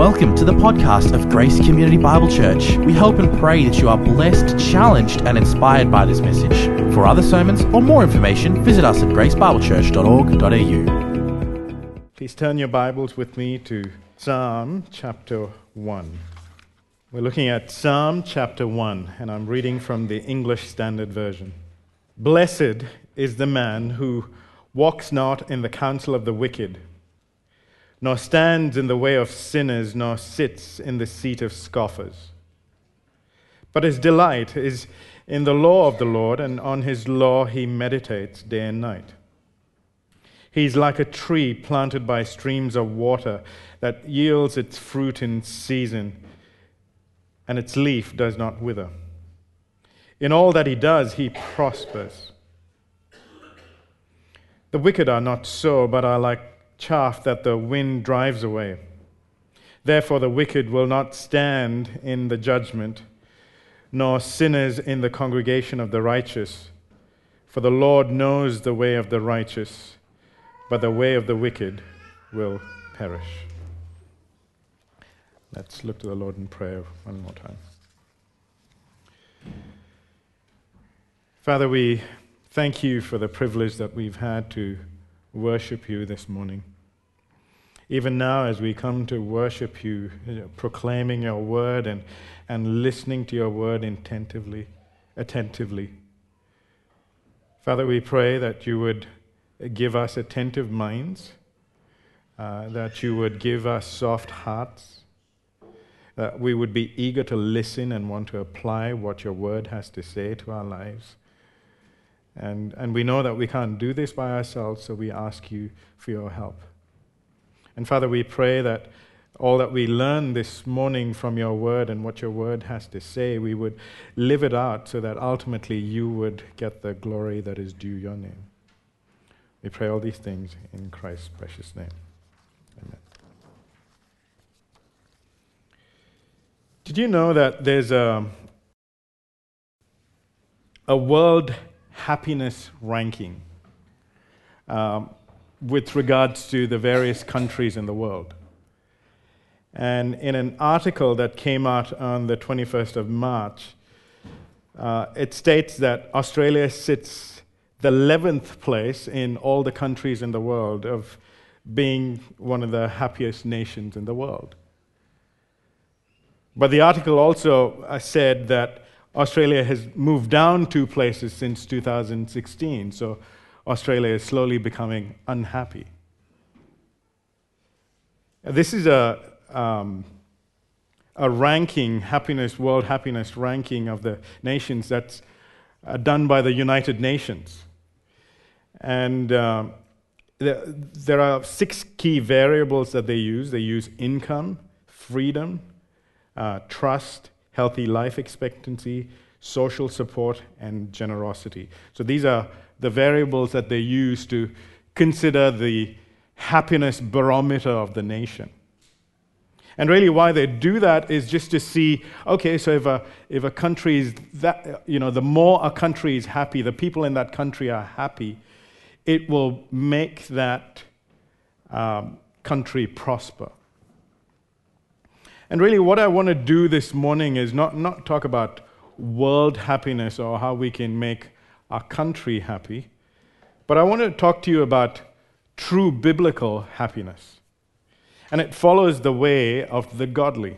Welcome to the podcast of Grace Community Bible Church. We hope and pray that you are blessed, challenged, and inspired by this message. For other sermons or more information, visit us at gracebiblechurch.org.au. Please turn your Bibles with me to Psalm chapter 1. We're looking at Psalm chapter 1, and I'm reading from the English Standard Version. Blessed is the man who walks not in the counsel of the wicked, nor stands in the way of sinners, nor sits in the seat of scoffers. But his delight is in the law of the Lord, and on his law he meditates day and night. He is like a tree planted by streams of water that yields its fruit in season, and its leaf does not wither. In all that he does, he prospers. The wicked are not so, but are like chaff that the wind drives away. Therefore the wicked will not stand in the judgment, nor sinners in the congregation of the righteous. For the Lord knows the way of the righteous, but the way of the wicked will perish. Let's look to the Lord in prayer one more time. Father, we thank you for the privilege that we've had to worship you this morning. Even now, as we come to worship you, proclaiming your word and listening to your word attentively. Father, we pray that you would give us attentive minds, that you would give us soft hearts, that we would be eager to listen and want to apply what your word has to say to our lives. And we know that we can't do this by ourselves, so we ask you for your help. And Father, we pray that all that we learn this morning from your word and what your word has to say, we would live it out so that ultimately you would get the glory that is due your name. We pray all these things in Christ's precious name. Amen. Did you know that there's a world happiness ranking with regards to the various countries in the world? And in an article that came out on the 21st of March, it states that Australia sits the 11th place in all the countries in the world of being one of the happiest nations in the world. But the article also said that Australia has moved down 2 places since 2016, so Australia is slowly becoming unhappy. This is a ranking, world happiness ranking of the nations that's done by the United Nations. And there are 6 key variables that they use. They use income, freedom, trust, healthy life expectancy, social support, and generosity. So these are the variables that they use to consider the happiness barometer of the nation. And really why they do that is just to see, okay, so if a country is that, the more a country is happy, the people in that country are happy, it will make that country prosper. And really what I want to do this morning is not talk about world happiness or how we can make our country happy, but I want to talk to you about true biblical happiness. And it follows the way of the godly.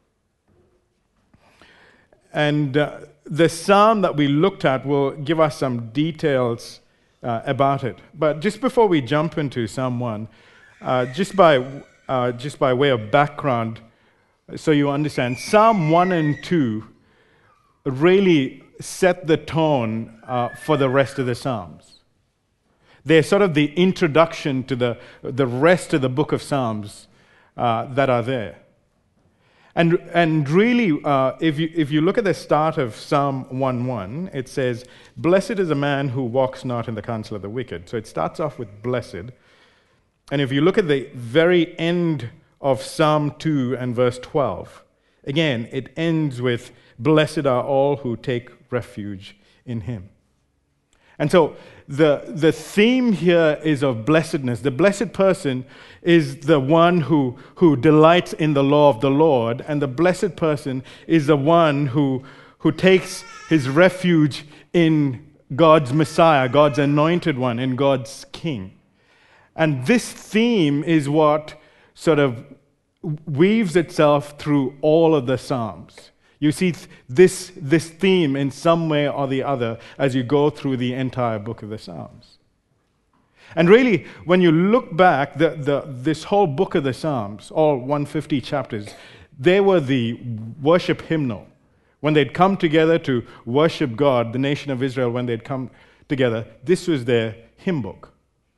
And the psalm that we looked at will give us some details about it. But just before we jump into Psalm 1, just by way of background, so you understand, Psalm 1 and 2 really set the tone for the rest of the Psalms. They're sort of the introduction to the rest of the book of Psalms that are there. And really, if you look at the start of Psalm 1:1, it says, "Blessed is a man who walks not in the counsel of the wicked." So it starts off with blessed. And if you look at the very end of Psalm 2 and verse 12, again, it ends with, "Blessed are all who take refuge in him." And so the theme here is of blessedness. The blessed person is the one who delights in the law of the Lord, and the blessed person is the one who takes his refuge in God's Messiah, God's anointed one, in God's King. And this theme is what sort of weaves itself through all of the Psalms. You see this theme in some way or the other as you go through the entire book of the Psalms. And really, when you look back, this whole book of the Psalms, all 150 chapters, they were the worship hymnal. When they'd come together to worship God, the nation of Israel, when they'd come together, this was their hymn book.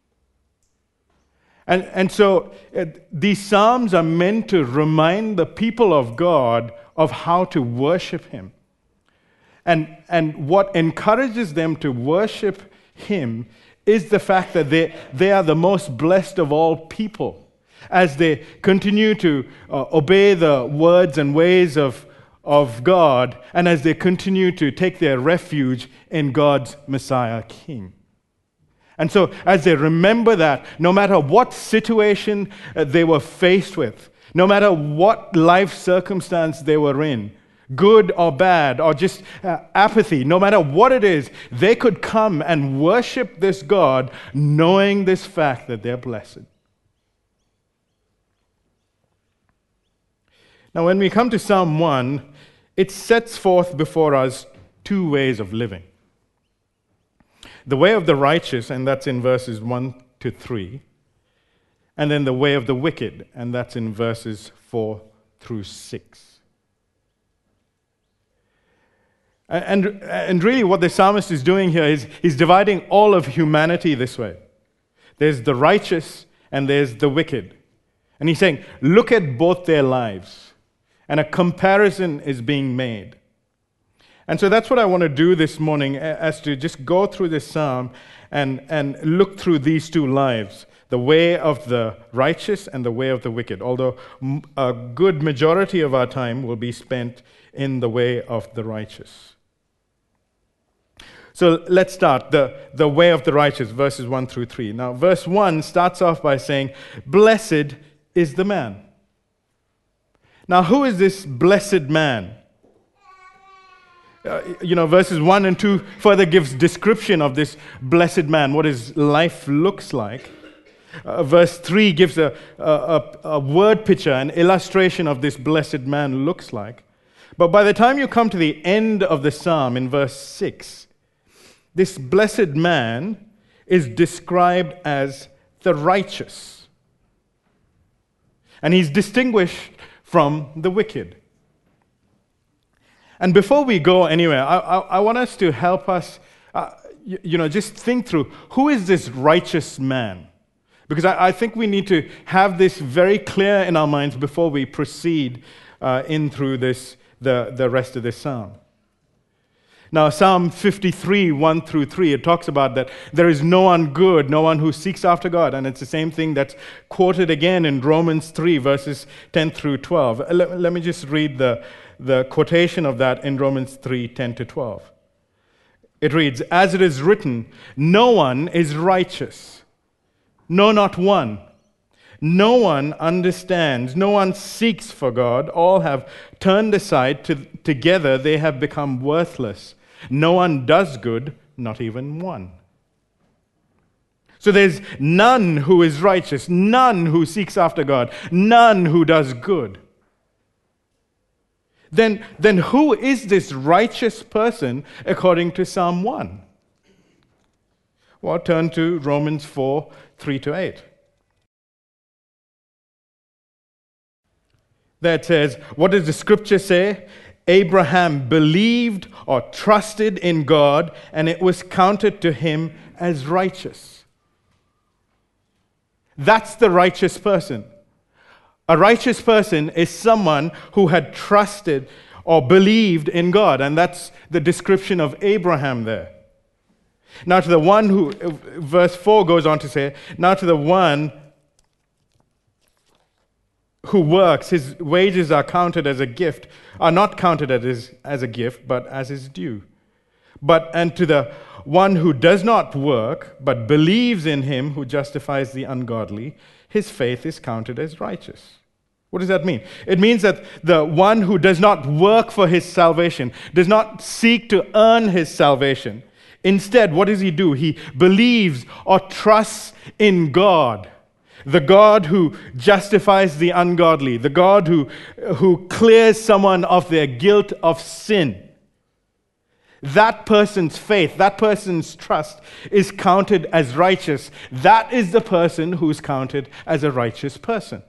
And so these Psalms are meant to remind the people of God of how to worship Him. And what encourages them to worship Him is the fact that they are the most blessed of all people as they continue to obey the words and ways of God, and as they continue to take their refuge in God's Messiah King. And so as they remember that, no matter what situation they were faced with, no matter what life circumstance they were in, good or bad, or just apathy, no matter what it is, they could come and worship this God knowing this fact that they're blessed. Now, when we come to Psalm 1, it sets forth before us two ways of living. The way of the righteous, and that's in verses 1 to 3, and then the way of the wicked, and that's in verses 4 through 6. And really what the psalmist is doing here is he's dividing all of humanity this way. There's the righteous and there's the wicked. And he's saying, look at both their lives. And a comparison is being made. And so that's what I want to do this morning, as to just go through this psalm and look through these two lives, the way of the righteous and the way of the wicked, although a good majority of our time will be spent in the way of the righteous. So let's start, the way of the righteous, verses 1 through 3. Now, verse 1 starts off by saying, "Blessed is the man." Now, who is this blessed man? Verses 1 and 2 further gives description of this blessed man, what his life looks like. Verse 3 gives a word picture, an illustration of this blessed man looks like. But by the time you come to the end of the psalm in verse 6, this blessed man is described as the righteous. And he's distinguished from the wicked. And before we go anywhere, I want us to help us, just think through, who is this righteous man? Because I think we need to have this very clear in our minds before we proceed in through the rest of this psalm. Now, Psalm 53, 1 through 3, it talks about that there is no one good, no one who seeks after God. And it's the same thing that's quoted again in Romans 3, verses 10 through 12. Let me just read the quotation of that in Romans 3, 10 to 12. It reads, "As it is written, no one is righteous, no, not one. No one understands, no one seeks for God. All have turned aside, together they have become worthless. No one does good, not even one." So there's none who is righteous, none who seeks after God, none who does good. Then who is this righteous person according to Psalm 1? Well, turn to Romans 4, 3 to 8. There it says, what does the scripture say? Abraham believed or trusted in God, and it was counted to him as righteous. That's the righteous person. A righteous person is someone who had trusted or believed in God, and that's the description of Abraham there. Now to the one who, verse 4 goes on to say, now to the one who works, his wages are counted as a gift, are not counted as a gift, but as his due. And to the one who does not work, but believes in him who justifies the ungodly, his faith is counted as righteous. What does that mean? It means that the one who does not work for his salvation, does not seek to earn his salvation. Instead, what does he do? He believes or trusts in God, the God who justifies the ungodly, the God who clears someone of their guilt of sin. That person's faith, that person's trust is counted as righteous. That is the person who's counted as a righteous person.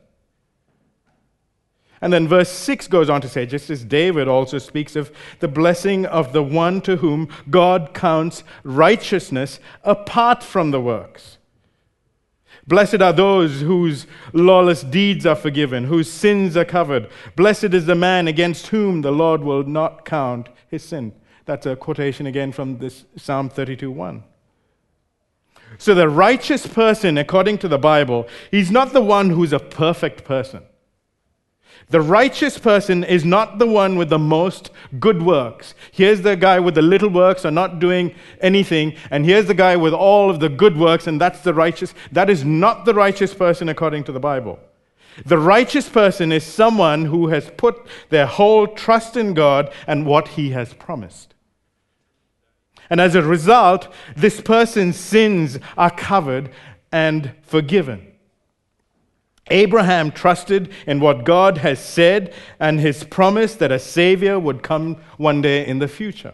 And then verse 6 goes on to say, just as David also speaks of the blessing of the one to whom God counts righteousness apart from the works. Blessed are those whose lawless deeds are forgiven, whose sins are covered. Blessed is the man against whom the Lord will not count his sin. That's a quotation again from this Psalm 32:1. So the righteous person, according to the Bible, he's not the one who's a perfect person. The righteous person is not the one with the most good works. Here's the guy with the little works or not doing anything, and here's the guy with all of the good works, and that's the righteous. That is not the righteous person according to the Bible. The righteous person is someone who has put their whole trust in God and what he has promised. And as a result, this person's sins are covered and forgiven. Abraham trusted in what God has said and his promise that a Savior would come one day in the future.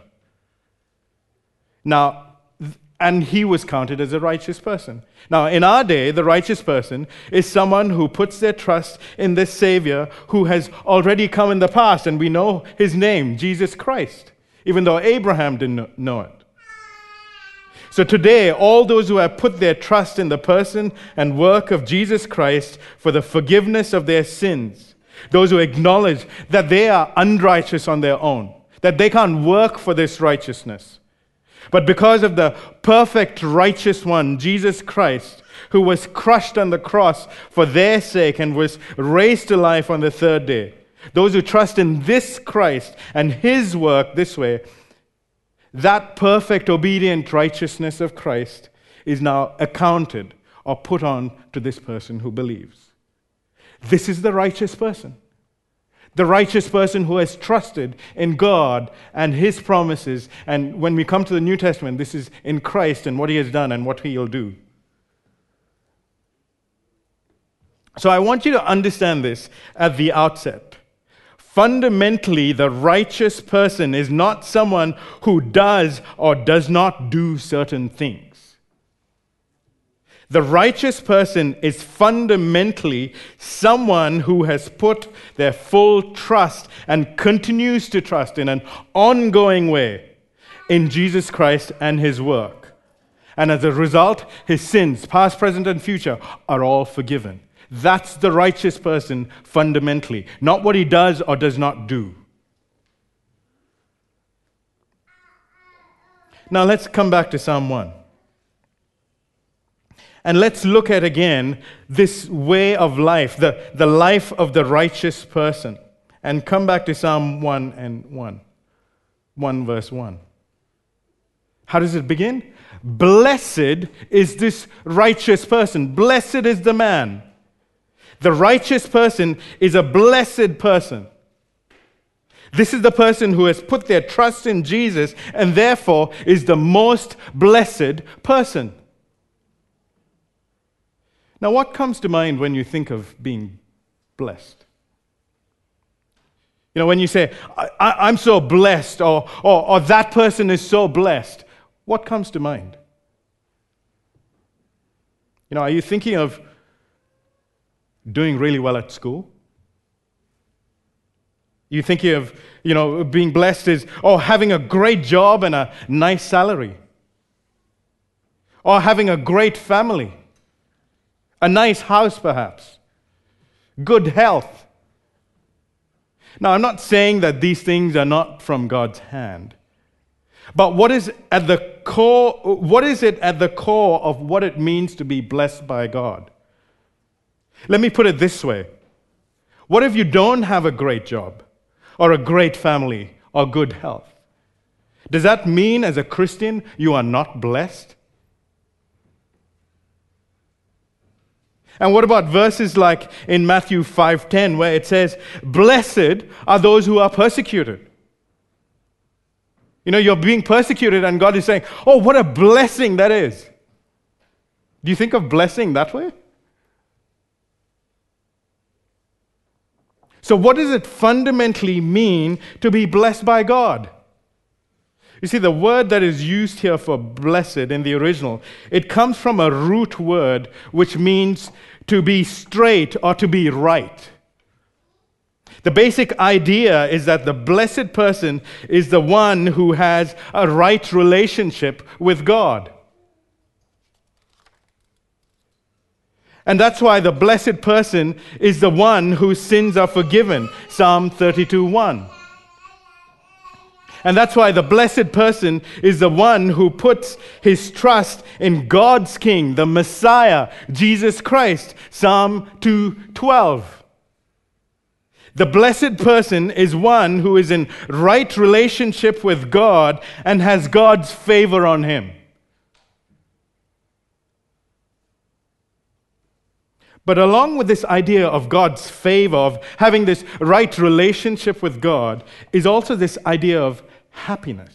Now, and he was counted as a righteous person. Now, in our day, the righteous person is someone who puts their trust in this Savior who has already come in the past, and we know his name, Jesus Christ, even though Abraham didn't know it. So today, all those who have put their trust in the person and work of Jesus Christ for the forgiveness of their sins, those who acknowledge that they are unrighteous on their own, that they can't work for this righteousness, but because of the perfect righteous one, Jesus Christ, who was crushed on the cross for their sake and was raised to life on the third day, those who trust in this Christ and his work this way, that perfect, obedient righteousness of Christ is now accounted or put on to this person who believes. This is the righteous person. The righteous person who has trusted in God and his promises. And when we come to the New Testament, this is in Christ and what he has done and what he'll do. So I want you to understand this at the outset. Fundamentally, the righteous person is not someone who does or does not do certain things. The righteous person is fundamentally someone who has put their full trust and continues to trust in an ongoing way in Jesus Christ and his work. And as a result, his sins, past, present, and future, are all forgiven. That's the righteous person fundamentally, not what he does or does not do. Now let's come back to Psalm 1. And let's look at again this way of life, the life of the righteous person. And come back to Psalm 1 verse 1. How does it begin? Blessed is this righteous person. Blessed is the man. The righteous person is a blessed person. This is the person who has put their trust in Jesus and therefore is the most blessed person. Now, what comes to mind when you think of being blessed? You know, when you say, I'm so blessed, or that person is so blessed, what comes to mind? You know, are you thinking of doing really well at school? You thinking of, being blessed is, having a great job and a nice salary. Or having a great family. A nice house, perhaps. Good health. Now, I'm not saying that these things are not from God's hand. But what is it at the core of what it means to be blessed by God? Let me put it this way. What if you don't have a great job or a great family or good health? Does that mean as a Christian you are not blessed? And what about verses like in Matthew 5:10 where it says, "Blessed are those who are persecuted"? You know, you're being persecuted and God is saying, "Oh, what a blessing that is." Do you think of blessing that way? So what does it fundamentally mean to be blessed by God? You see, the word that is used here for blessed in the original, it comes from a root word which means to be straight or to be right. The basic idea is that the blessed person is the one who has a right relationship with God. And that's why the blessed person is the one whose sins are forgiven, Psalm 32:1. And that's why the blessed person is the one who puts his trust in God's King, the Messiah, Jesus Christ, Psalm 2:12. The blessed person is one who is in right relationship with God and has God's favor on him. But along with this idea of God's favor, of having this right relationship with God, is also this idea of happiness.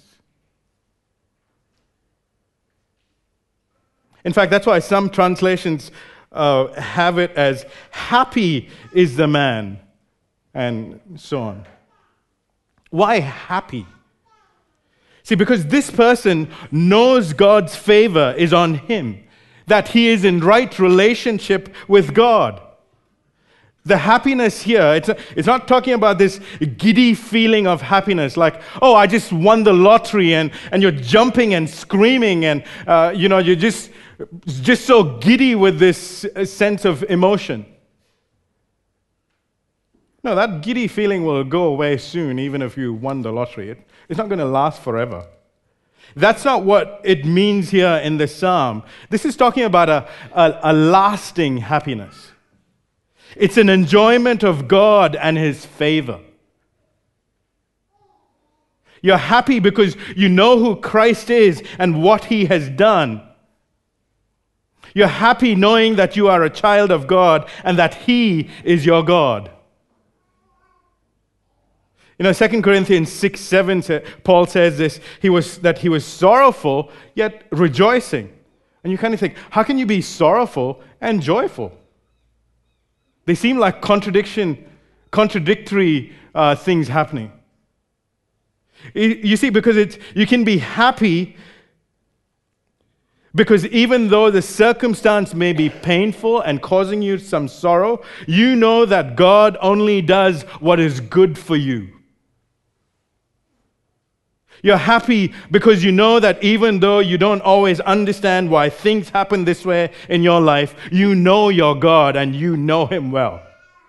In fact, that's why some translations have it as "happy is the man," and so on. Why happy? See, because this person knows God's favor is on him, that he is in right relationship with God. The happiness here, it's not talking about this giddy feeling of happiness, like, oh, I just won the lottery, and you're jumping and screaming, and you're just so giddy with this sense of emotion. No, that giddy feeling will go away soon, even if you won the lottery. It's not going to last forever. That's not what it means here in the psalm. This is talking about a lasting happiness. It's an enjoyment of God and His favor. You're happy because you know who Christ is and what He has done. You're happy knowing that you are a child of God and that He is your God. 2 Corinthians 6:7, Paul says this, that he was sorrowful, yet rejoicing. And you kind of think, how can you be sorrowful and joyful? They seem like contradictory things happening. You see, because you can be happy because even though the circumstance may be painful and causing you some sorrow, you know that God only does what is good for you. You're happy because you know that even though you don't always understand why things happen this way in your life, you know your God and you know Him well.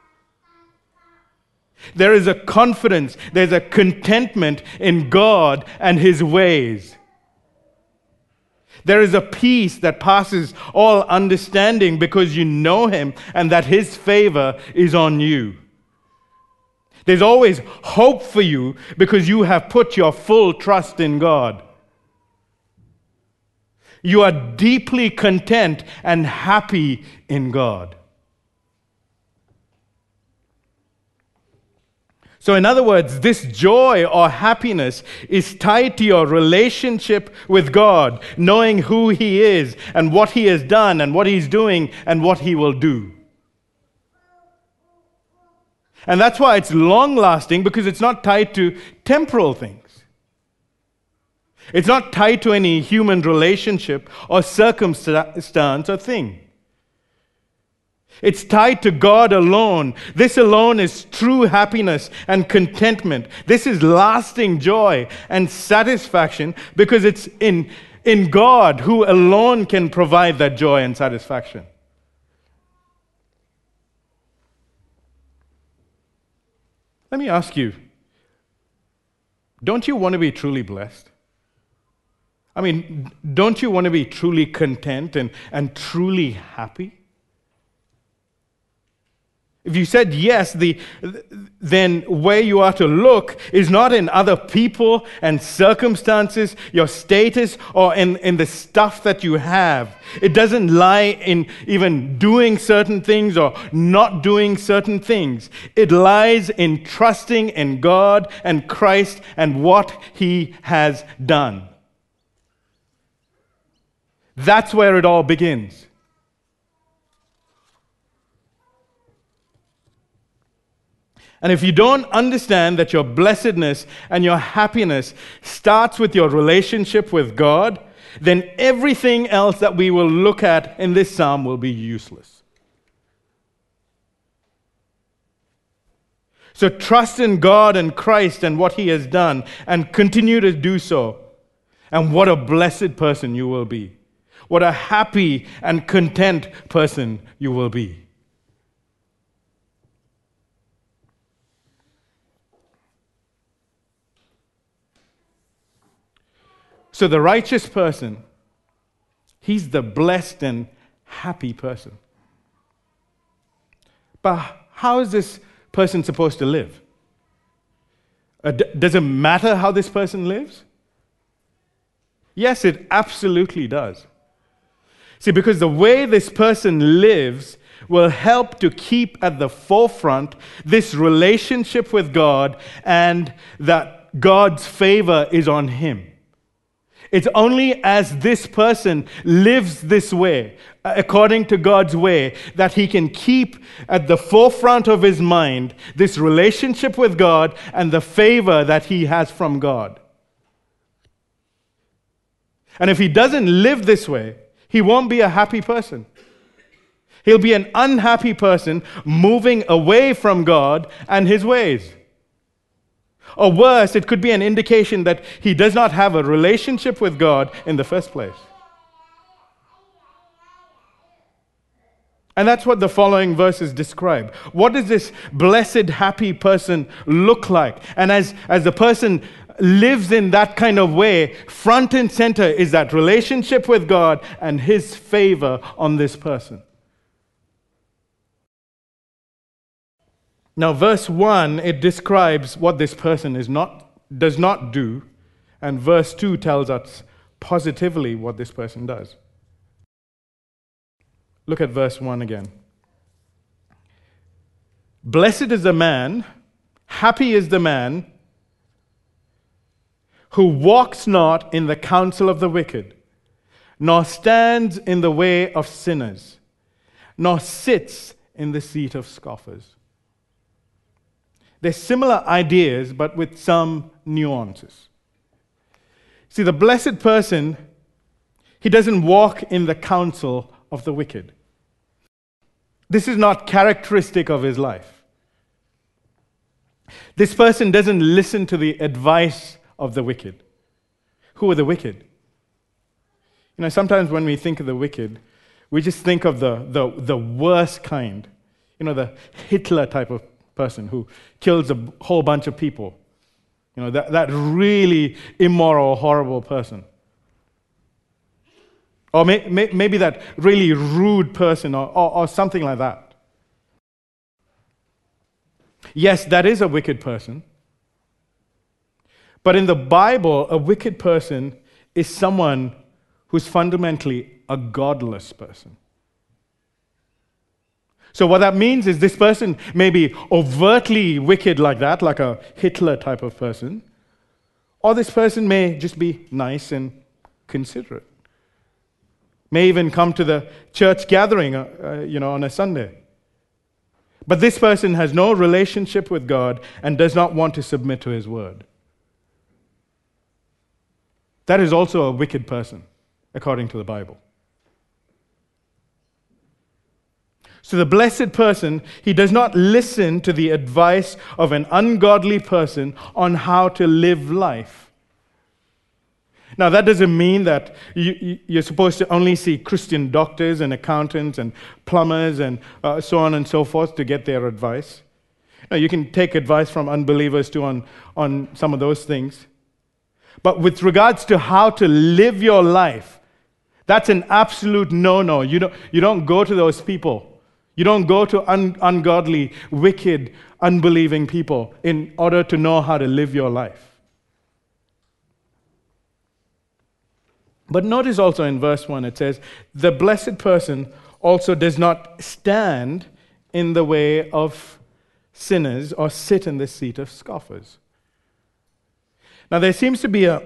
There is a confidence, there's a contentment in God and His ways. There is a peace that passes all understanding because you know Him and that His favor is on you. There's always hope for you because you have put your full trust in God. You are deeply content and happy in God. So in other words, this joy or happiness is tied to your relationship with God, knowing who He is and what He has done and what He's doing and what He will do. And that's why it's long-lasting, because it's not tied to temporal things. It's not tied to any human relationship or circumstance or thing. It's tied to God alone. This alone is true happiness and contentment. This is lasting joy and satisfaction because it's in God who alone can provide that joy and satisfaction. Let me ask you, don't you want to be truly blessed? I mean, don't you want to be truly content and truly happy? If you said yes, then where you are to look is not in other people and circumstances, your status, or in the stuff that you have. It doesn't lie in even doing certain things or not doing certain things. It lies in trusting in God and Christ and what He has done. That's where it all begins. And if you don't understand that your blessedness and your happiness starts with your relationship with God, then everything else that we will look at in this psalm will be useless. So trust in God and Christ and what He has done, and continue to do so. And what a blessed person you will be. What a happy and content person you will be. So the righteous person, he's the blessed and happy person. But how is this person supposed to live? Does it matter how this person lives? Yes, it absolutely does. See, because the way this person lives will help to keep at the forefront this relationship with God, and that God's favor is on him. It's only as this person lives this way, according to God's way, that he can keep at the forefront of his mind this relationship with God and the favor that he has from God. And if he doesn't live this way, he won't be a happy person. He'll be an unhappy person moving away from God and his ways. Or worse, it could be an indication that he does not have a relationship with God in the first place. And that's what the following verses describe. What does this blessed, happy person look like? And as the person lives in that kind of way, front and center is that relationship with God and his favor on this person. Now, verse 1, it describes what this person does not do, and verse 2 tells us positively what this person does. Look at verse 1 again. Blessed is the man, happy is the man, who walks not in the counsel of the wicked, nor stands in the way of sinners, nor sits in the seat of scoffers. They're similar ideas, but with some nuances. See, the blessed person, he doesn't walk in the counsel of the wicked. This is not characteristic of his life. This person doesn't listen to the advice of the wicked. Who are the wicked? You know, sometimes when we think of the wicked, we just think of the worst kind. You know, the Hitler type of person who kills a whole bunch of people. You know, that really immoral, horrible person. Or maybe that really rude person or something like that. Yes, that is a wicked person. But in the Bible, a wicked person is someone who's fundamentally a godless person. So what that means is this person may be overtly wicked like that, like a Hitler type of person, or this person may just be nice and considerate. May even come to the church gathering, on a Sunday. But this person has no relationship with God and does not want to submit to His word. That is also a wicked person, according to the Bible. So the blessed person, he does not listen to the advice of an ungodly person on how to live life. Now, that doesn't mean that you're supposed to only see Christian doctors and accountants and plumbers and so on and so forth to get their advice. No, you can take advice from unbelievers too on some of those things. But with regards to how to live your life, that's an absolute no-no. You don't go to those people. You don't go to ungodly, wicked, unbelieving people in order to know how to live your life. But notice also in verse 1 it says, the blessed person also does not stand in the way of sinners or sit in the seat of scoffers. Now there seems to be a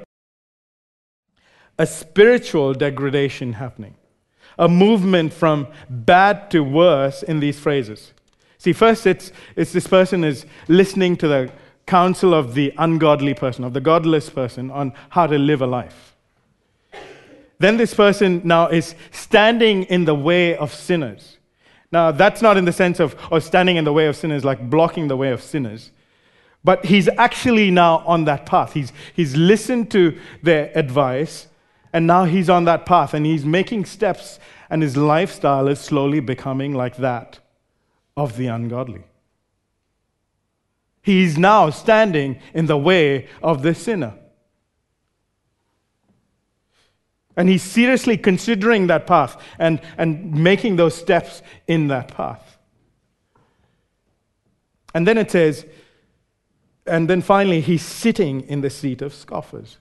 spiritual degradation happening, a movement from bad to worse in these phrases. See, first it's this person is listening to the counsel of the ungodly person, of the godless person, on how to live a life. Then this person now is standing in the way of sinners. Now, that's not in the sense of standing in the way of sinners, like blocking the way of sinners. But he's actually now on that path. He's listened to their advice, and now he's on that path, and he's making steps, and his lifestyle is slowly becoming like that of the ungodly. He's now standing in the way of the sinner. And he's seriously considering that path and making those steps in that path. And then it says, and then finally, he's sitting in the seat of scoffers.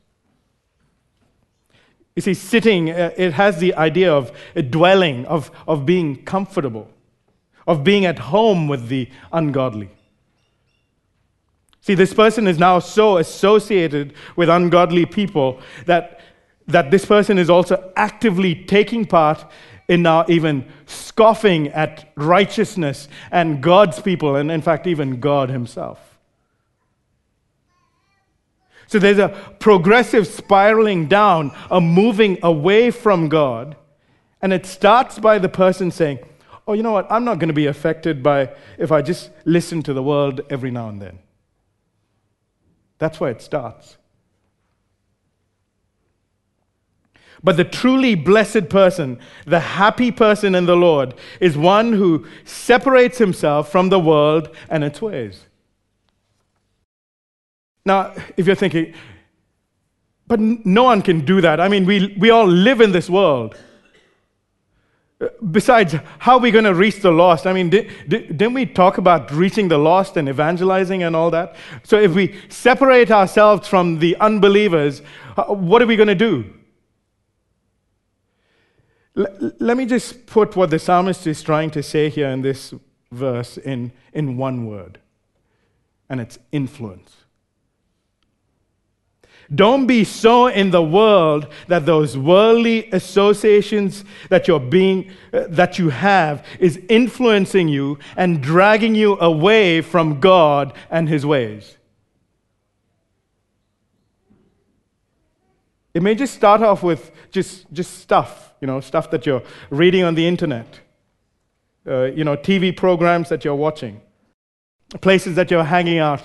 You see, sitting, it has the idea of a dwelling, of being comfortable, of being at home with the ungodly. See, this person is now so associated with ungodly people that this person is also actively taking part in now even scoffing at righteousness and God's people, and in fact, even God himself. So there's a progressive spiraling down, a moving away from God, and it starts by the person saying, oh, you know what, I'm not going to be affected by if I just listen to the world every now and then. That's where it starts. But the truly blessed person, the happy person in the Lord, is one who separates himself from the world and its ways. Now, if you're thinking, but no one can do that. I mean, we all live in this world. Besides, how are we going to reach the lost? I mean, didn't we talk about reaching the lost and evangelizing and all that? So if we separate ourselves from the unbelievers, what are we going to do? Let me just put what the psalmist is trying to say here in this verse in one word, and it's influence. Don't be so in the world that those worldly associations that you have is influencing you and dragging you away from God and his ways. It may just start off with just stuff, stuff that you're reading on the internet, TV programs that you're watching, places that you're hanging out.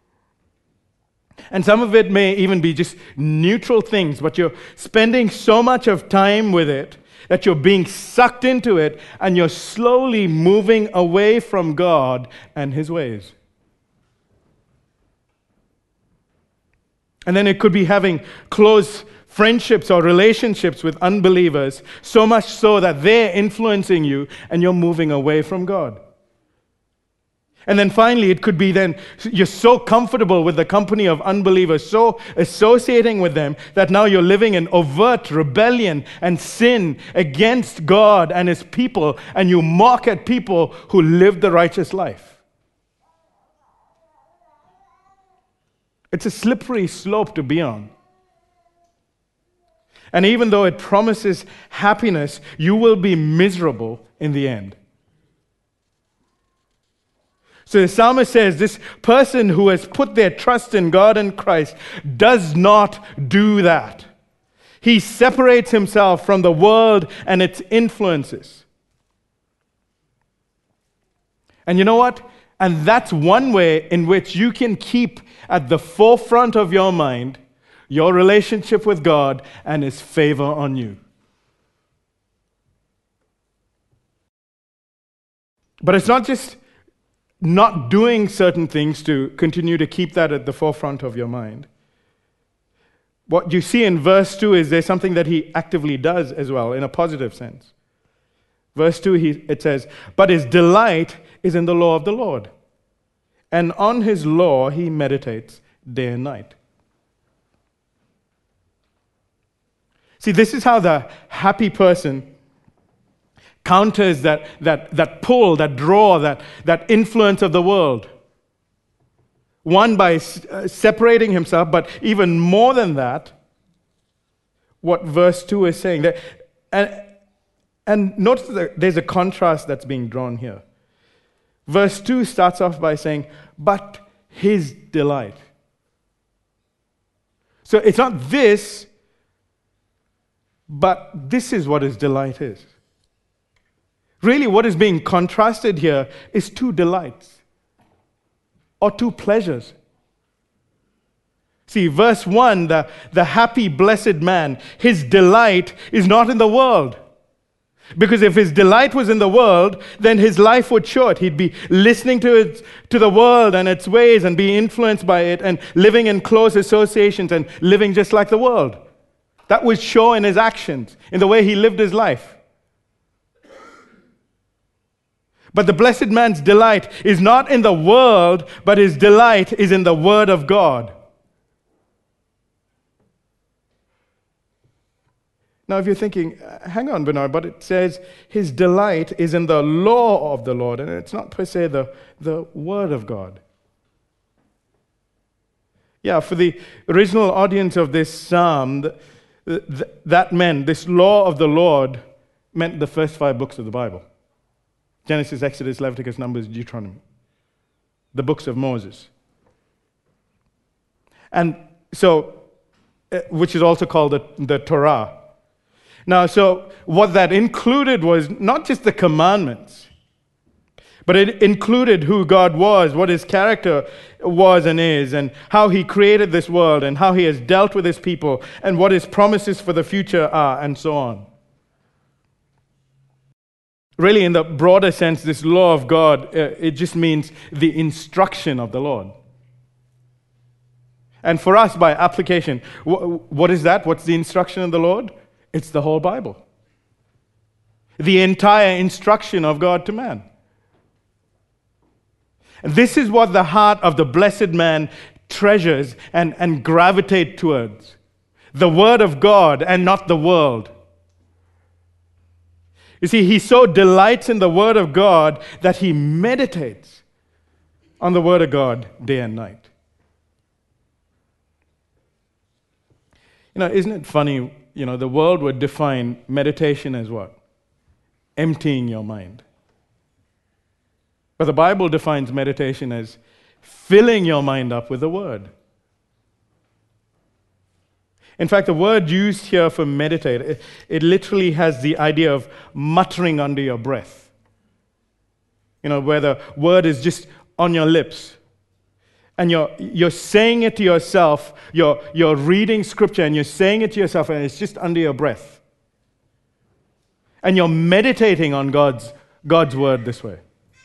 And some of it may even be just neutral things, but you're spending so much of time with it that you're being sucked into it and you're slowly moving away from God and his ways. And then it could be having close friendships or relationships with unbelievers, so much so that they're influencing you and you're moving away from God. And then finally, it could be then you're so comfortable with the company of unbelievers, so associating with them, that now you're living in overt rebellion and sin against God and his people, and you mock at people who live the righteous life. It's a slippery slope to be on. And even though it promises happiness, you will be miserable in the end. So the psalmist says this person who has put their trust in God and Christ does not do that. He separates himself from the world and its influences. And you know what? And that's one way in which you can keep at the forefront of your mind your relationship with God and his favor on you. But it's not just not doing certain things to continue to keep that at the forefront of your mind. What you see in verse 2 is there's something that he actively does as well, in a positive sense. Verse 2, it says, "But his delight is in the law of the Lord, and on his law he meditates day and night." See, this is how the happy person counters that pull, that draw, that influence of the world. One, by separating himself, but even more than that, what verse 2 is saying. And notice that there's a contrast that's being drawn here. Verse 2 starts off by saying, "But his delight." So it's not this, but this is what his delight is. Really, what is being contrasted here is two delights or two pleasures. See, verse 1, the happy, blessed man, his delight is not in the world. Because if his delight was in the world, then his life would show it. He'd be listening to the world and its ways and be influenced by it and living in close associations and living just like the world. That would show in his actions, in the way he lived his life. But the blessed man's delight is not in the world, but his delight is in the Word of God. Now, if you're thinking, hang on, Bernard, but it says his delight is in the law of the Lord, and it's not per se the Word of God. Yeah, for the original audience of this psalm, that meant, this law of the Lord meant the first 5 books of the Bible. Genesis, Exodus, Leviticus, Numbers, Deuteronomy. The books of Moses. And so, which is also called the Torah. Now, so what that included was not just the commandments, but it included who God was, what his character was and is, and how he created this world, and how he has dealt with his people, and what his promises for the future are, and so on. Really, in the broader sense, this law of God, it just means the instruction of the Lord. And for us, by application, what is that? What's the instruction of the Lord? It's the whole Bible. The entire instruction of God to man. And this is what the heart of the blessed man treasures and gravitates towards. The Word of God and not the world. You see, he so delights in the Word of God that he meditates on the Word of God day and night. You know, isn't it funny? You know, the world would define meditation as what? Emptying your mind. But the Bible defines meditation as filling your mind up with the Word. In fact, the word used here for meditate, it literally has the idea of muttering under your breath. You know, where the word is just on your lips. And you're saying it to yourself, you're reading scripture and you're saying it to yourself and it's just under your breath. And you're meditating on God's word this way.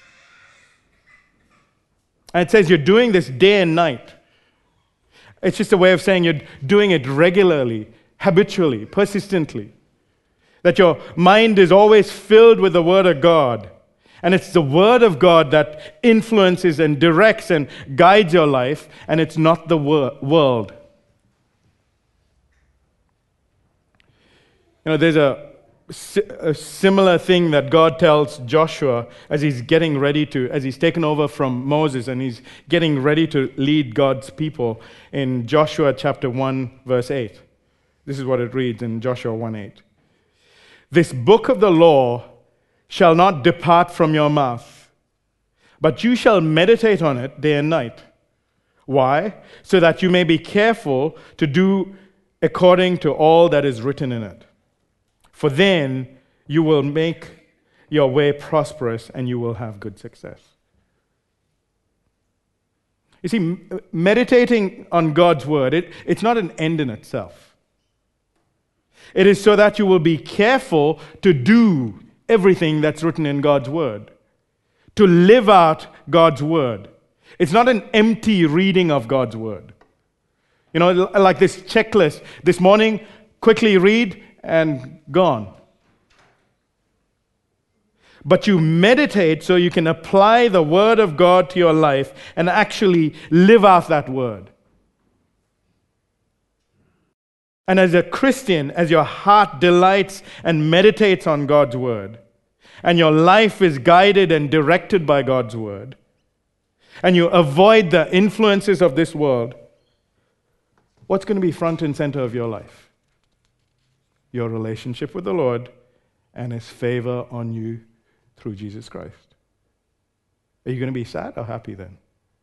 And it says you're doing this day and night. It's just a way of saying you're doing it regularly, habitually, persistently. That your mind is always filled with the Word of God. And it's the Word of God that influences and directs and guides your life, and it's not the world. You know, there's a similar thing that God tells Joshua as he's taken over from Moses and he's getting ready to lead God's people in Joshua chapter 1, verse 8. This is what it reads in Joshua 1:8. "This book of the law shall not depart from your mouth, but you shall meditate on it day and night." Why? "So that you may be careful to do according to all that is written in it. For then you will make your way prosperous and you will have good success." You see, meditating on God's word, it's not an end in itself. It is so that you will be careful to do everything that's written in God's word, to live out God's word. It's not an empty reading of God's word. You know, like this checklist. This morning, quickly read and gone. but you meditate so you can apply the Word of God to your life and actually live out that Word. And as a Christian, as your heart delights and meditates on God's Word, and your life is guided and directed by God's Word, and you avoid the influences of this world, what's going to be front and center of your life? Your relationship with the Lord and His favor on you through Jesus Christ. Are you going to be sad or happy then?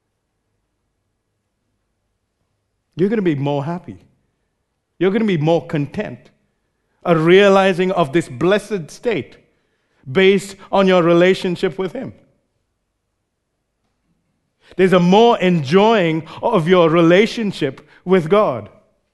You're going to be more happy. You're going to be more content. A realizing of this blessed state based on your relationship with Him. There's a more enjoying of your relationship with God.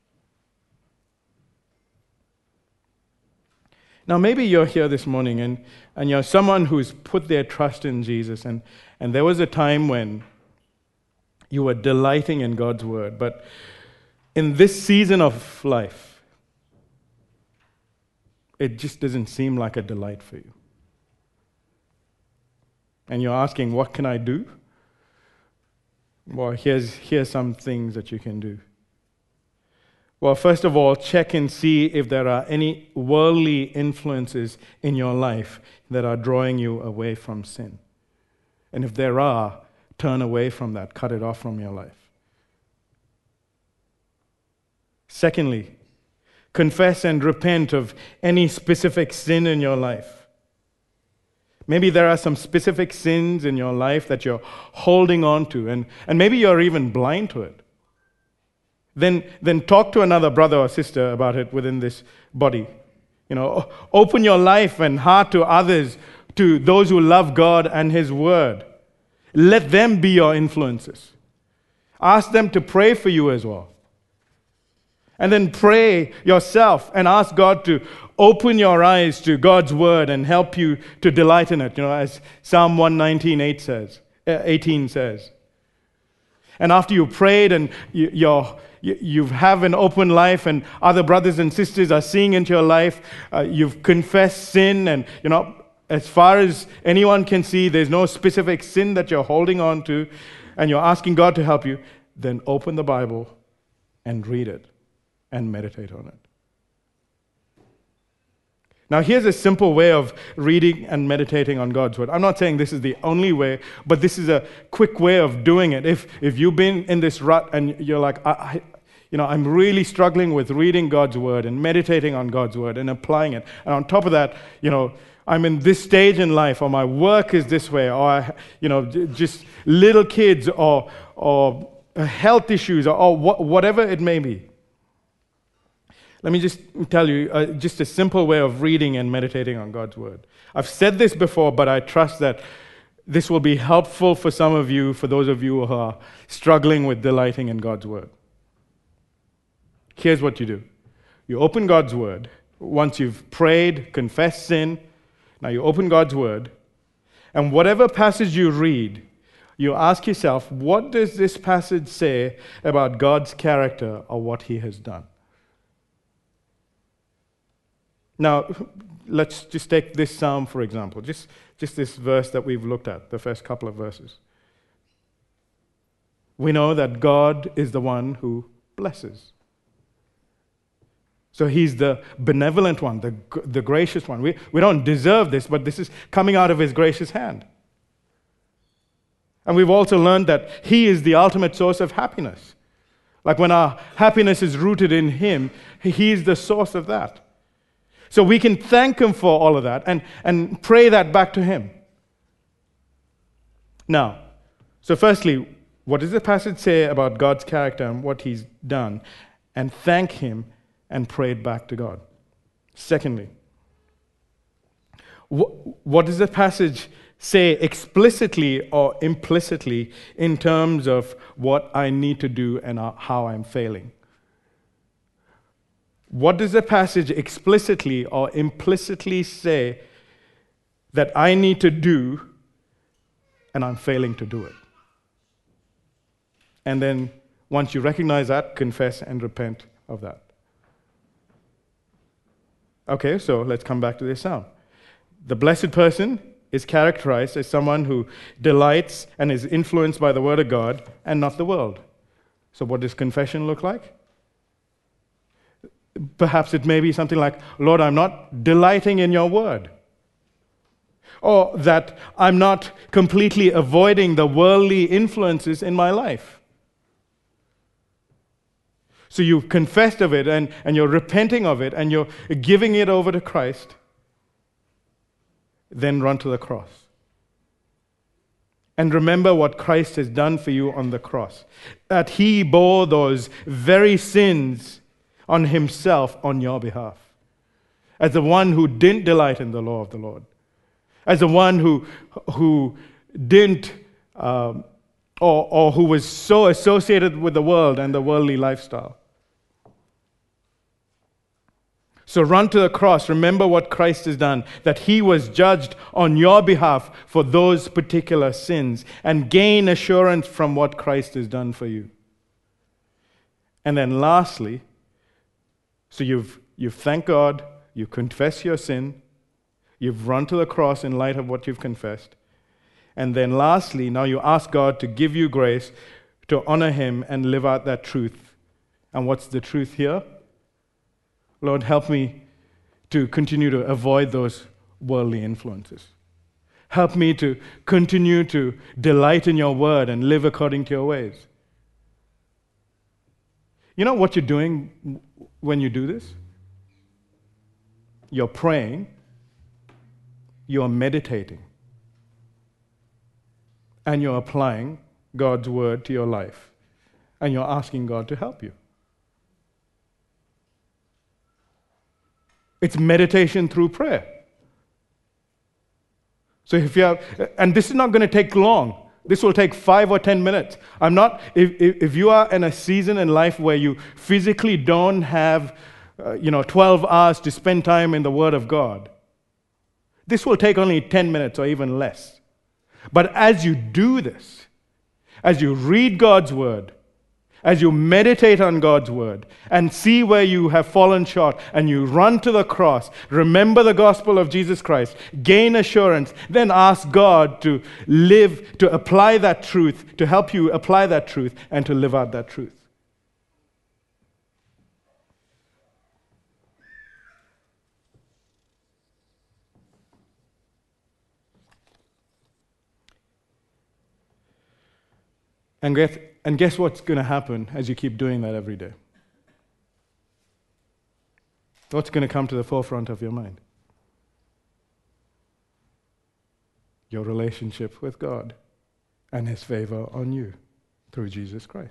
Now, maybe you're here this morning and you're someone who's put their trust in Jesus, and there was a time when you were delighting in God's Word, but in this season of life, it just doesn't seem like a delight for you. And you're asking, what can I do? Well, here's some things that you can do. Well, first of all, check and see if there are any worldly influences in your life that are drawing you away from sin. And if there are, turn away from that, cut it off from your life. Secondly, confess and repent of any specific sin in your life. Maybe there are some specific sins in your life that you're holding on to, and maybe you're even blind to it. Then talk to another brother or sister about it within this body. Open your life and heart to others, to those who love God and His Word. Let them be your influences. Ask them to pray for you as well. And then pray yourself and ask God to open your eyes to God's Word and help you to delight in it, as Psalm 119:18 says. And after you prayed and you have an open life and other brothers and sisters are seeing into your life, you've confessed sin, and as far as anyone can see, there's no specific sin that you're holding on to, and you're asking God to help you, then open the Bible and read it and meditate on it. Now, here's a simple way of reading and meditating on God's Word. I'm not saying this is the only way, but this is a quick way of doing it. If you've been in this rut and you're like, I'm really struggling with reading God's Word and meditating on God's Word and applying it. And on top of that, I'm in this stage in life, or my work is this way, or just little kids, or health issues, or whatever it may be. Let me just tell you just a simple way of reading and meditating on God's Word. I've said this before, but I trust that this will be helpful for some of you, for those of you who are struggling with delighting in God's Word. Here's what you do. You open God's Word. Once you've prayed, confessed sin, now you open God's Word, and whatever passage you read, you ask yourself, what does this passage say about God's character or what He has done? Now, let's just take this psalm, for example, just this verse that we've looked at, the first couple of verses. We know that God is the one who blesses. So He's the benevolent one, the gracious one. We don't deserve this, but this is coming out of His gracious hand. And we've also learned that He is the ultimate source of happiness. Like when our happiness is rooted in Him, He is the source of that. So we can thank Him for all of that and pray that back to Him. Now, so firstly, what does the passage say about God's character and what He's done? And thank Him and pray it back to God. Secondly, what does the passage say explicitly or implicitly in terms of what I need to do and how I'm failing? What does the passage explicitly or implicitly say that I need to do and I'm failing to do it? And then once you recognize that, confess and repent of that. Okay, so let's come back to this psalm. The blessed person is characterized as someone who delights and is influenced by the Word of God and not the world. So what does confession look like? Perhaps it may be something like, Lord, I'm not delighting in your Word. Or that I'm not completely avoiding the worldly influences in my life. So you've confessed of it and you're repenting of it and you're giving it over to Christ. Then run to the cross. And remember what Christ has done for you on the cross. That He bore those very sins on Himself on your behalf. As the one who didn't delight in the law of the Lord. As the one who didn't, or who was so associated with the world and the worldly lifestyle. So run to the cross. Remember what Christ has done, that He was judged on your behalf for those particular sins, and gain assurance from what Christ has done for you. And then lastly, so you've thanked God, you confess your sin, you've run to the cross in light of what you've confessed. And then lastly, now you ask God to give you grace to honor Him and live out that truth. And what's the truth here? Lord, help me to continue to avoid those worldly influences. Help me to continue to delight in your word and live according to your ways. You know what you're doing when you do this? You're praying, you're meditating, and you're applying God's word to your life, and you're asking God to help you. It's meditation through prayer. So if you have, and this is not going to take long. This will take 5 or 10 minutes. If you are in a season in life where you physically don't have, 12 hours to spend time in the Word of God, this will take only 10 minutes or even less. But as you do this, as you read God's Word, as you meditate on God's word and see where you have fallen short and you run to the cross, remember the gospel of Jesus Christ, gain assurance, then ask God to apply that truth, to help you apply that truth and to live out that truth. And guess what's going to happen as you keep doing that every day? What's going to come to the forefront of your mind? Your relationship with God and His favor on you through Jesus Christ.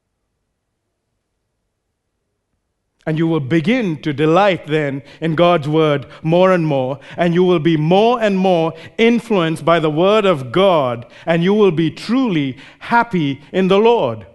And you will begin to delight then in God's word more and more, and you will be more and more influenced by the word of God, and you will be truly happy in the Lord.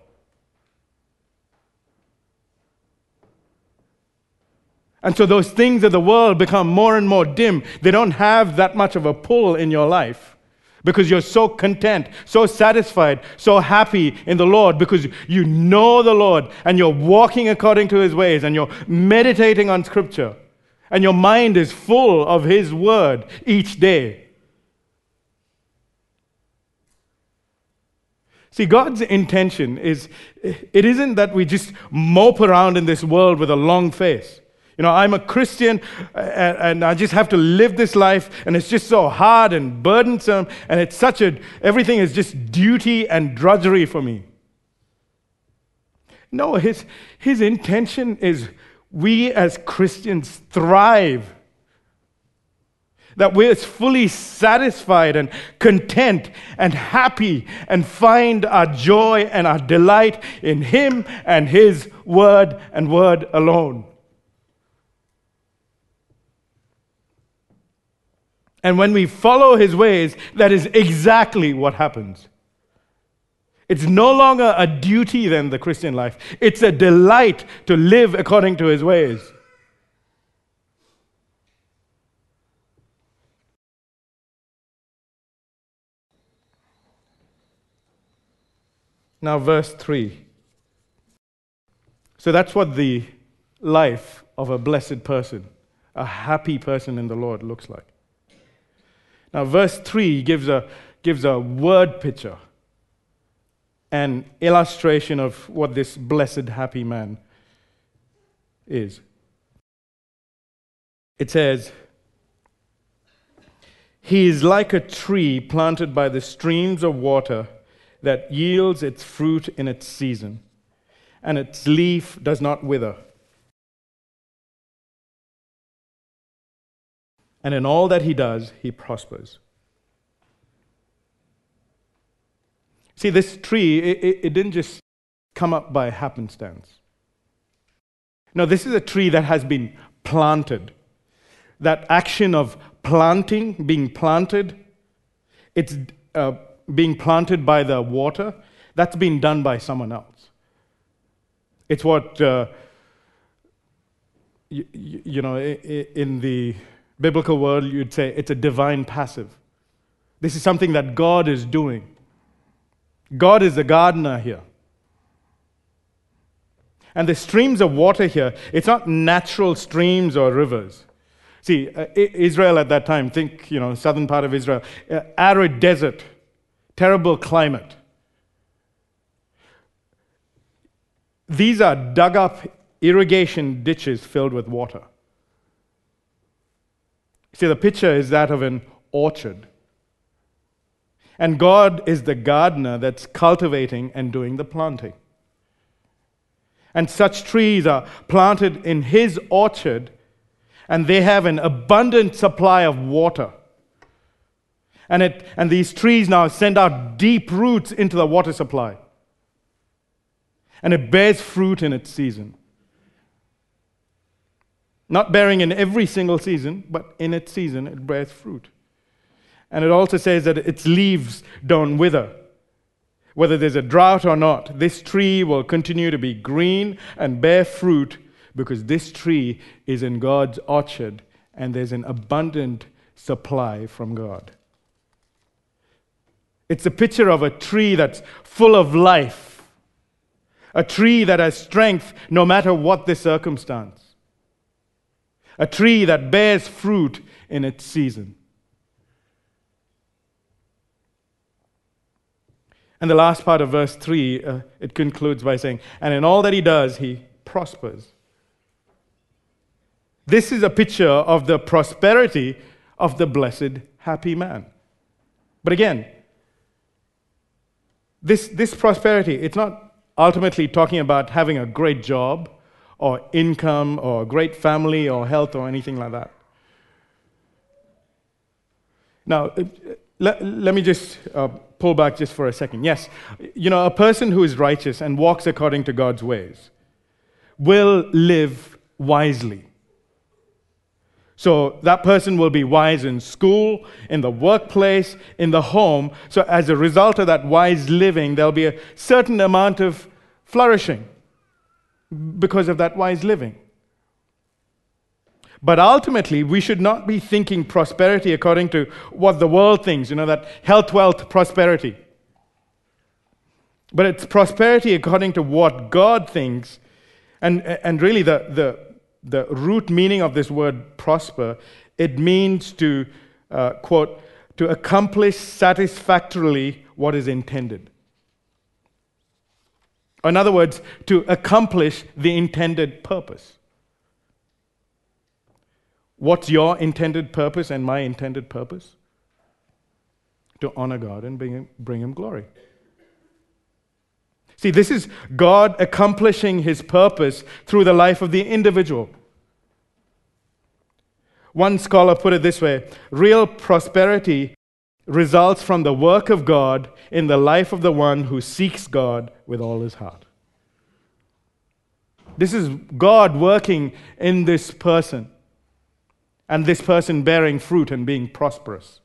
And so those things of the world become more and more dim. They don't have that much of a pull in your life. Because you're so content, so satisfied, so happy in the Lord, because you know the Lord and you're walking according to His ways and you're meditating on Scripture and your mind is full of His word each day. See, God's intention it isn't that we just mope around in this world with a long face. I'm a Christian and I just have to live this life and it's just so hard and burdensome and everything is just duty and drudgery for me. No, his intention is we as Christians thrive. That we're fully satisfied and content and happy and find our joy and our delight in Him and His word and word alone. And when we follow His ways, that is exactly what happens. It's no longer a duty then, the Christian life. It's a delight to live according to His ways. Now, verse 3. So that's what the life of a blessed person, a happy person in the Lord looks like. Now, verse 3 gives a word picture, an illustration of what this blessed, happy man is. It says, "He is like a tree planted by the streams of water that yields its fruit in its season, and its leaf does not wither. And in all that he does, he prospers." See, this tree, it didn't just come up by happenstance. No, this is a tree that has been planted. That action of planting, being planted, it's being planted by the water, that's been done by someone else. It's what, in the biblical world, you'd say it's a divine passive. This is something that God is doing. God is the gardener here. And the streams of water here, it's not natural streams or rivers. See, Israel at that time, think, southern part of Israel, arid desert, terrible climate. These are dug up irrigation ditches filled with water. See, the picture is that of an orchard. And God is the gardener that's cultivating and doing the planting. And such trees are planted in His orchard, and they have an abundant supply of water. And these trees now send out deep roots into the water supply. And it bears fruit in its season. Not bearing in every single season, but in its season it bears fruit. And it also says that its leaves don't wither. Whether there's a drought or not, this tree will continue to be green and bear fruit because this tree is in God's orchard and there's an abundant supply from God. It's a picture of a tree that's full of life, a tree that has strength no matter what the circumstance, a tree that bears fruit in its season. And the last part of verse 3, it concludes by saying, "And in all that he does, he prospers." This is a picture of the prosperity of the blessed, happy man. But again, this prosperity, it's not ultimately talking about having a great job or income or a great family or health or anything like that. Now, let me just pull back just for a second. Yes, a person who is righteous and walks according to God's ways will live wisely. So that person will be wise in school, in the workplace, in the home. So as a result of that wise living, there'll be a certain amount of flourishing because of that wise living. But ultimately, we should not be thinking prosperity according to what the world thinks, that health, wealth, prosperity. But it's prosperity according to what God thinks. And really the root meaning of this word prosper, it means to, quote, to accomplish satisfactorily what is intended. In other words, to accomplish the intended purpose. What's your intended purpose and my intended purpose? To honor God and bring Him glory. See, this is God accomplishing His purpose through the life of the individual. One scholar put it this way: real prosperity results from the work of God in the life of the one who seeks God with all his heart. This is God working in this person, and this person bearing fruit and being prosperous.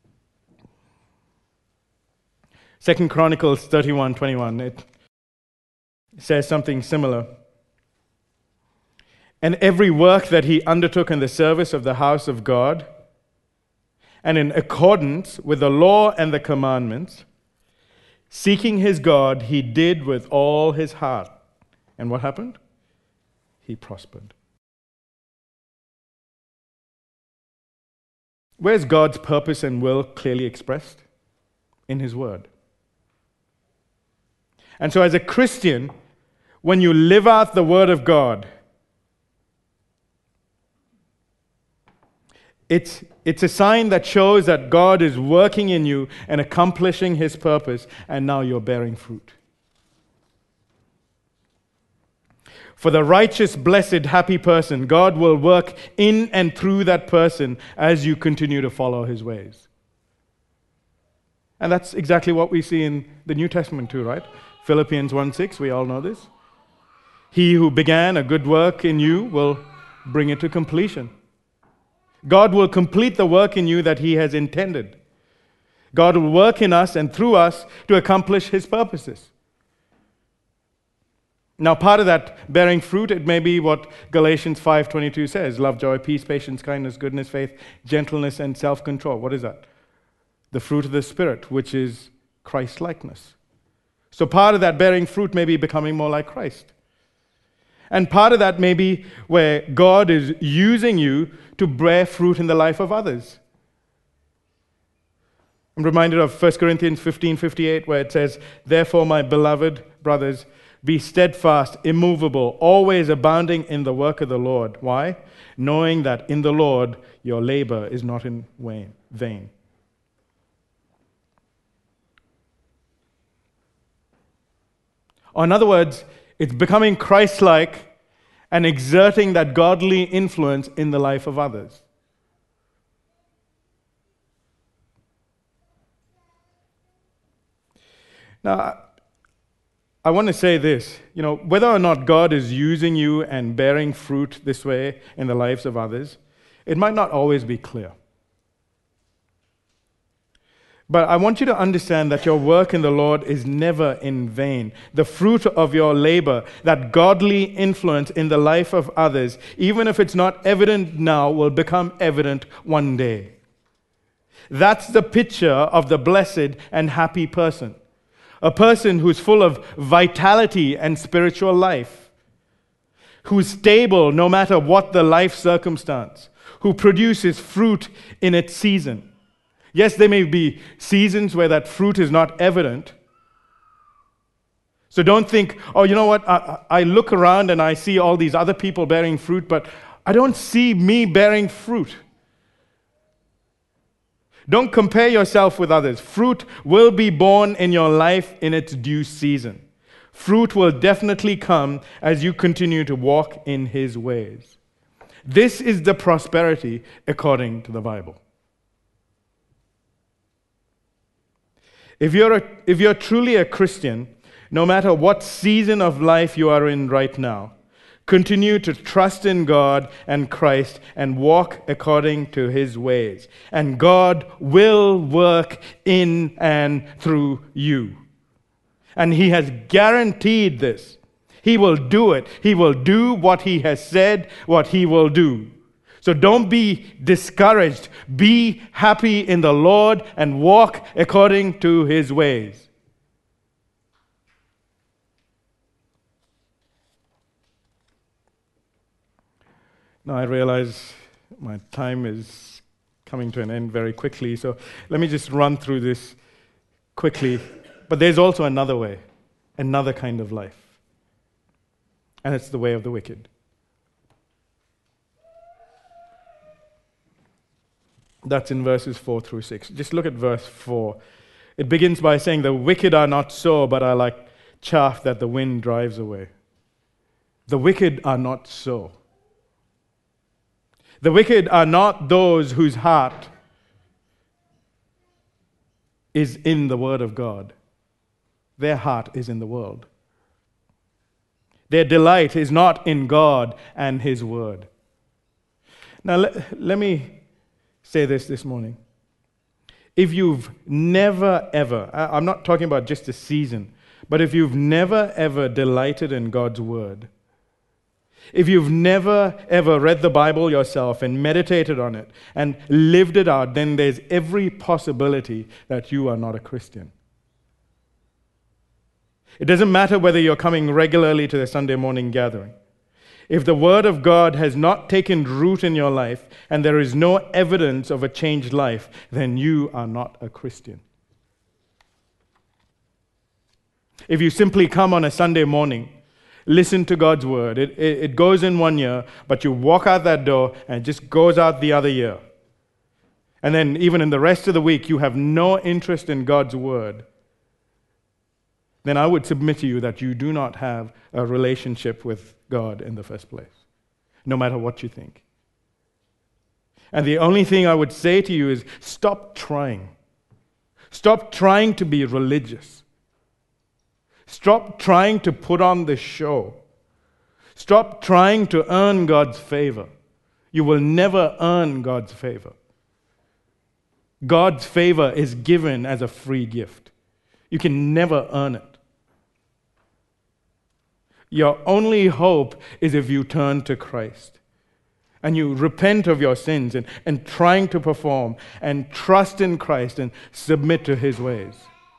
2 Chronicles 31:21, it says something similar. "And every work that he undertook in the service of the house of God, and in accordance with the law and the commandments, seeking his God, he did with all his heart." And what happened? He prospered. Where's God's purpose and will clearly expressed? In His Word. And so as a Christian, when you live out the Word of God, it's a sign that shows that God is working in you and accomplishing His purpose, and now you're bearing fruit. For the righteous, blessed, happy person, God will work in and through that person as you continue to follow His ways. And that's exactly what we see in the New Testament too, right? Philippians 1:6, we all know this. He who began a good work in you will bring it to completion. God will complete the work in you that He has intended. God will work in us and through us to accomplish His purposes. Now, part of that bearing fruit, it may be what Galatians 5:22 says: love, joy, peace, patience, kindness, goodness, faith, gentleness, and self-control. What is that? The fruit of the Spirit, which is Christ-likeness. So part of that bearing fruit may be becoming more like Christ. And part of that may be where God is using you to bear fruit in the life of others. I'm reminded of 1 Corinthians 15:58, where it says, therefore, my beloved brothers, be steadfast, immovable, always abounding in the work of the Lord. Why? Knowing that in the Lord your labor is not in vain. Or in other words, it's becoming Christ-like and exerting that godly influence in the life of others. Now, I want to say this, whether or not God is using you and bearing fruit this way in the lives of others, it might not always be clear. But I want you to understand that your work in the Lord is never in vain. The fruit of your labor, that godly influence in the life of others, even if it's not evident now, will become evident one day. That's the picture of the blessed and happy person. A person who's full of vitality and spiritual life, who's stable no matter what the life circumstance, who produces fruit in its season. Yes, there may be seasons where that fruit is not evident. So don't think, oh, you know what, I look around and I see all these other people bearing fruit, but I don't see me bearing fruit. Don't compare yourself with others. Fruit will be born in your life in its due season. Fruit will definitely come as you continue to walk in His ways. This is the prosperity according to the Bible. If you're truly a Christian, no matter what season of life you are in right now, continue to trust in God and Christ and walk according to His ways. And God will work in and through you. And He has guaranteed this. He will do it. He will do what He has said, what He will do. So don't be discouraged. Be happy in the Lord and walk according to His ways. Now I realize my time is coming to an end very quickly, so let me just run through this quickly. But there's also another way, another kind of life. And it's the way of the wicked. That's in verses 4 through 6. Just look at verse 4. It begins by saying, the wicked are not so, but are like chaff that the wind drives away. The wicked are not so. The wicked are not those whose heart is in the Word of God. Their heart is in the world. Their delight is not in God and His Word. Now, let me say this morning. If you've never ever, I'm not talking about just a season, but if you've never ever delighted in God's Word, if you've never ever read the Bible yourself and meditated on it and lived it out, then there's every possibility that you are not a Christian. It doesn't matter whether you're coming regularly to the Sunday morning gathering. If the Word of God has not taken root in your life and there is no evidence of a changed life, then you are not a Christian. If you simply come on a Sunday morning, listen to God's Word, it goes in one ear, but you walk out that door and it just goes out the other ear. And then even in the rest of the week, you have no interest in God's Word, then I would submit to you that you do not have a relationship with God in the first place, no matter what you think. And the only thing I would say to you is stop trying. Stop trying to be religious. Stop trying to put on the show. Stop trying to earn God's favor. You will never earn God's favor. God's favor is given as a free gift. You can never earn it. Your only hope is if you turn to Christ and you repent of your sins and trying to perform and trust in Christ and submit to His ways.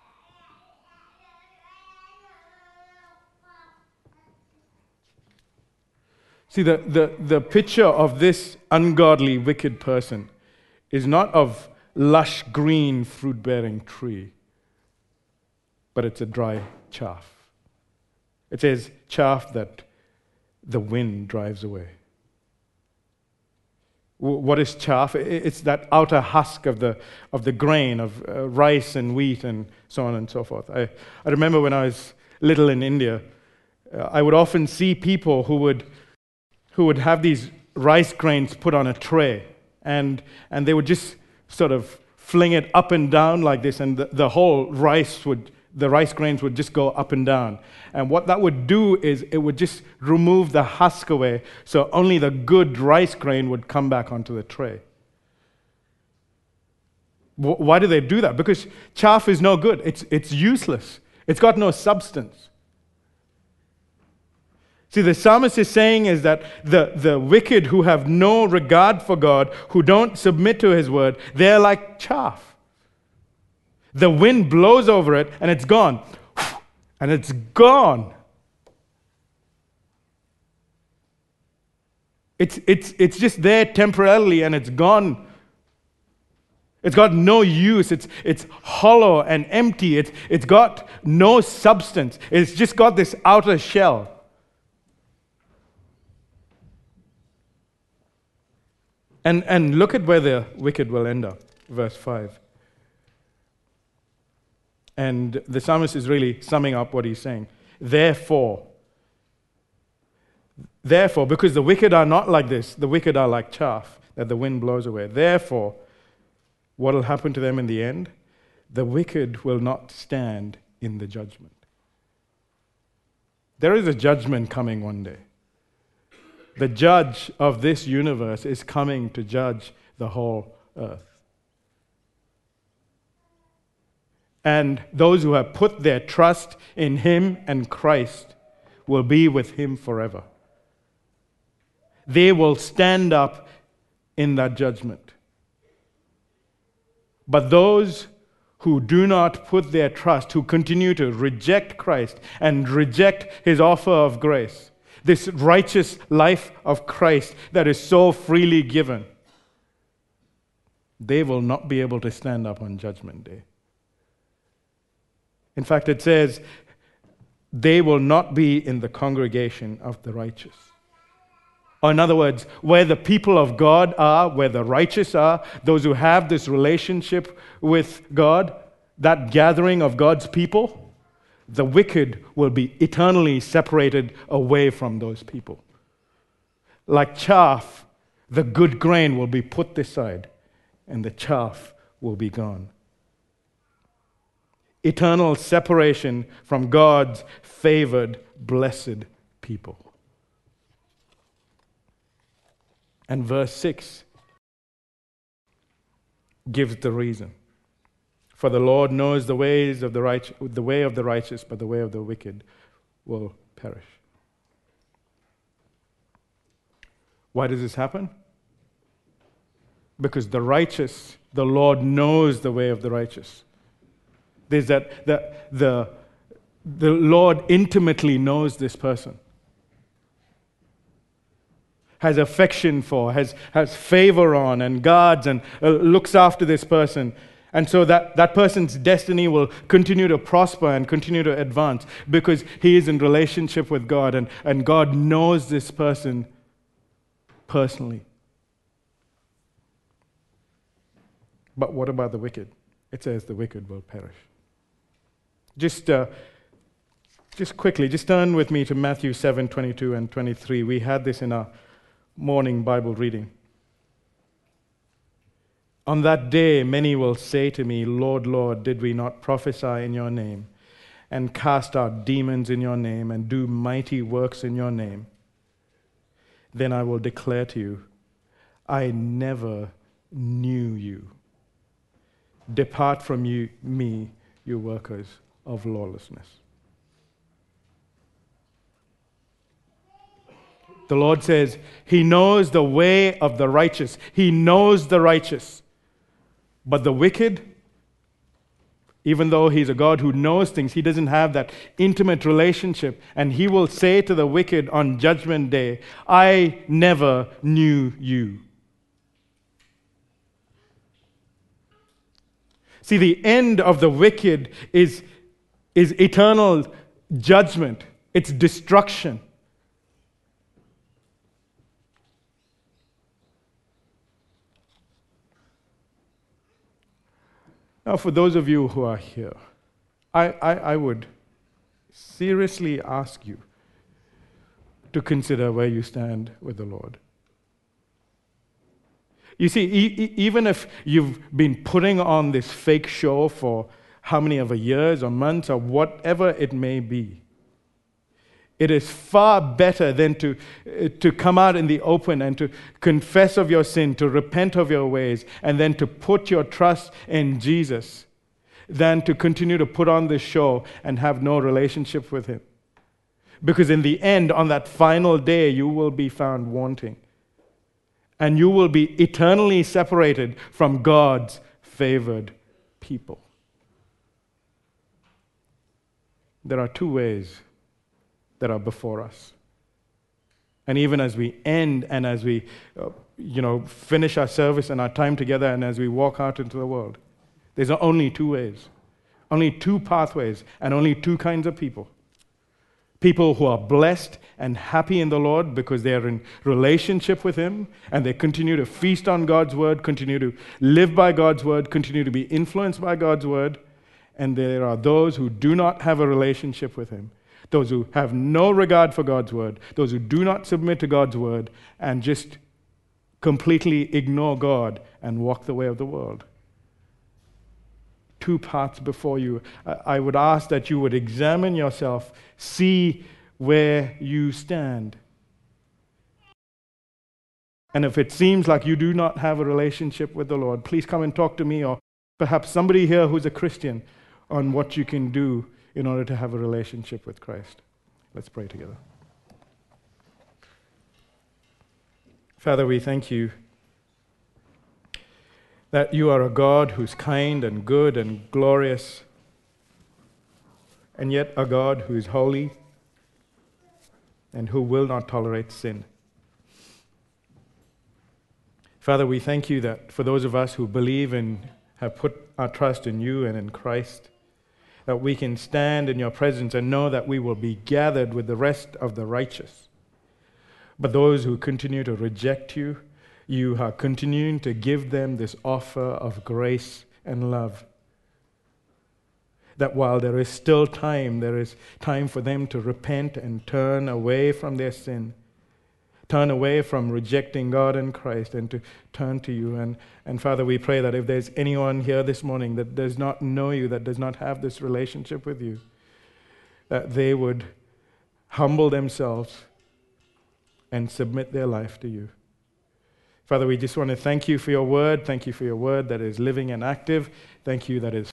See, the picture of this ungodly, wicked person is not of lush green fruit-bearing tree, but it's a dry chaff. It says chaff that the wind drives away. What is chaff? It's that outer husk of the grain of rice and wheat and so on and so forth. I remember when I was little in India, I would often see people who would have these rice grains put on a tray, and they would just sort of fling it up and down like this, and the whole the rice grains would just go up and down. And what that would do is it would just remove the husk away, so only the good rice grain would come back onto the tray. Why do they do that? Because chaff is no good. It's useless. It's got no substance. See, the psalmist is saying is that the wicked who have no regard for God, who don't submit to His word, they're like chaff. The wind blows over it and it's gone. And it's gone. It's just there temporarily and it's gone. It's got no use. It's hollow and empty. It's got no substance. It's just got this outer shell. And look at where the wicked will end up. Verse 5. And the psalmist is really summing up what he's saying. Therefore, because the wicked are not like this, the wicked are like chaff that the wind blows away. Therefore, what will happen to them in the end? The wicked will not stand in the judgment. There is a judgment coming one day. The judge of this universe is coming to judge the whole earth. And those who have put their trust in Him and Christ will be with Him forever. They will stand up in that judgment. But those who do not put their trust, who continue to reject Christ and reject His offer of grace, this righteous life of Christ that is so freely given, they will not be able to stand up on Judgment Day. In fact, it says, they will not be in the congregation of the righteous. Or in other words, where the people of God are, where the righteous are, those who have this relationship with God, that gathering of God's people, the wicked will be eternally separated away from those people. Like chaff, the good grain will be put aside, and the chaff will be gone. Eternal separation from God's favored, blessed people. And verse 6 gives the reason. For the Lord knows the ways of the righteous, the way of the righteous, but the way of the wicked will perish. Why does this happen? Because the righteous, the Lord knows the way of the righteous. There's that the Lord intimately knows this person. has affection for, has favor on, and guards and looks after this person. And so that person's destiny will continue to prosper and continue to advance because he is in relationship with God, and God knows this person personally. But what about the wicked? It says the wicked will perish. Just quickly, just turn with me to Matthew 7:22 and 23. We had this in our morning Bible reading. On that day, many will say to me, Lord, Lord, did we not prophesy in your name, and cast out demons in your name, and do mighty works in your name? Then I will declare to you, I never knew you. Depart from me, you workers of lawlessness. The Lord says he knows the way of the righteous. He knows the righteous. But the wicked, even though he's a God who knows things, he doesn't have that intimate relationship. And he will say to the wicked on Judgment Day, I never knew you. See, the end of the wicked is eternal judgment. It's destruction. Now, for those of you who are here, I would seriously ask you to consider where you stand with the Lord. You see, even if you've been putting on this fake show for how many of years or months or whatever it may be, it is far better than to come out in the open and to confess of your sin, to repent of your ways, and then to put your trust in Jesus, than to continue to put on this show and have no relationship with him. Because in the end, on that final day, you will be found wanting. And you will be eternally separated from God's favored people. There are two ways that are before us. And even as we end and as we finish our service and our time together and as we walk out into the world, there's only two ways, only two pathways, and only two kinds of people. People who are blessed and happy in the Lord because they are in relationship with him and they continue to feast on God's word, continue to live by God's word, continue to be influenced by God's word. And there are those who do not have a relationship with him, those who have no regard for God's word, those who do not submit to God's word and just completely ignore God and walk the way of the world. Two paths before you. I would ask that you would examine yourself, see where you stand. And if it seems like you do not have a relationship with the Lord, please come and talk to me or perhaps somebody here who's a Christian on what you can do in order to have a relationship with Christ. Let's pray together. Father, we thank you that you are a God who's kind and good and glorious, and yet a God who is holy and who will not tolerate sin. Father, we thank you that for those of us who believe and have put our trust in you and in Christ, that we can stand in your presence and know that we will be gathered with the rest of the righteous. But those who continue to reject you, you are continuing to give them this offer of grace and love. That while there is still time, there is time for them to repent and turn away from their sin, turn away from rejecting God and Christ and to turn to you. And Father, we pray that if there's anyone here this morning that does not know you, that does not have this relationship with you, that they would humble themselves and submit their life to you. Father, we just want to thank you for your word. Thank you for your word that is living and active. Thank you that is